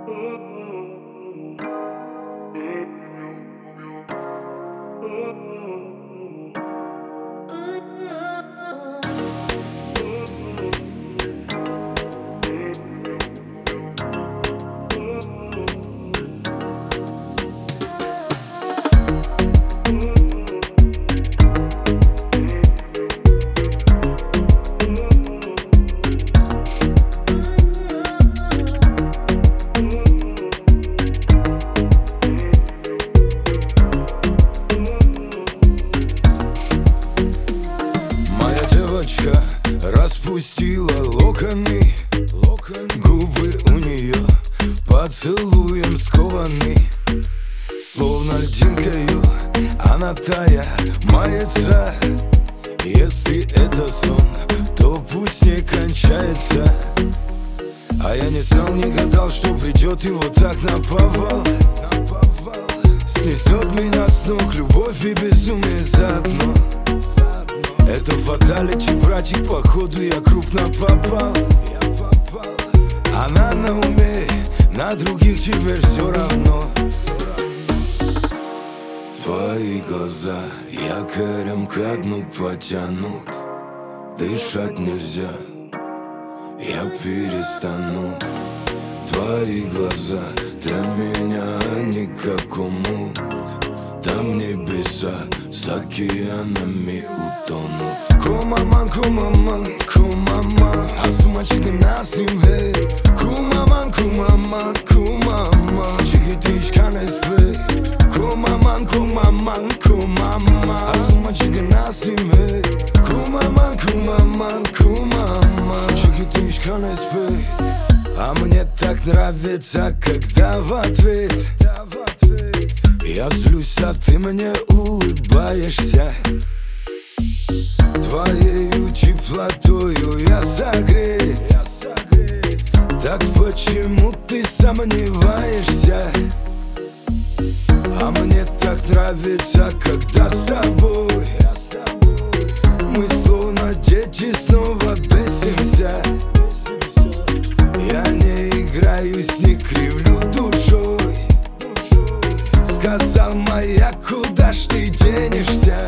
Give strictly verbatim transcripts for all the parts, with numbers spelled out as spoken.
Распустила локоны, губы у нее поцелуем скованы. Словно льдинкою она тая мается. Если это сон, то пусть не кончается. А я не знал, не гадал, что придет и вот так наповал. Снесет меня с ног любовь и безумие заодно. Это фаталити, братик, походу я крупно попал. Она на уме, на других теперь все равно. Твои глаза якорем ко дну потянут. Дышать нельзя, я перестану. Твои глаза для меня они как омут. Там небеса с океанами утонут. Kumaman, kumaman, kumaman Asumacık nasim hey Kumaman, kumaman, kumaman Çigitiş kan espe Kumaman, kumaman, kumaman Asumacık nasim hey Kumaman, kumaman, kumaman Çigitiş kan espe А мне так нравится, когда в ответ я злюсь, а ты мне улыбаешься. Твоею теплотою я согрет. Так почему ты сомневаешься? А мне так нравится, когда с тобой мы словно дети снова бесимся. Я не играюсь, не кривлю душой. Сказал моя, куда ж ты денешься?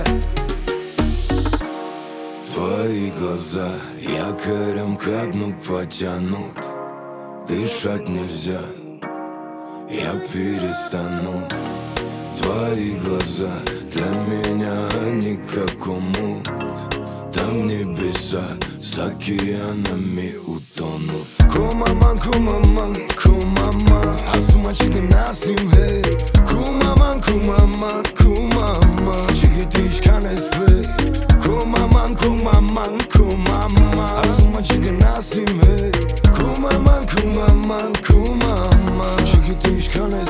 Твои глаза якорем ко дну потянут. Дышать нельзя, я перестану. Твои глаза для меня они как омут. Там небеса с океанами утонут. Kumaman, kumaman, kumaman Asumacık nasim hey Kumaman, kumaman, kumaman Çigitiş kan espe Kumaman, kumaman, kumaman Asumacık nasim hey Kumaman, kumaman, kumaman Çigitiş kan espe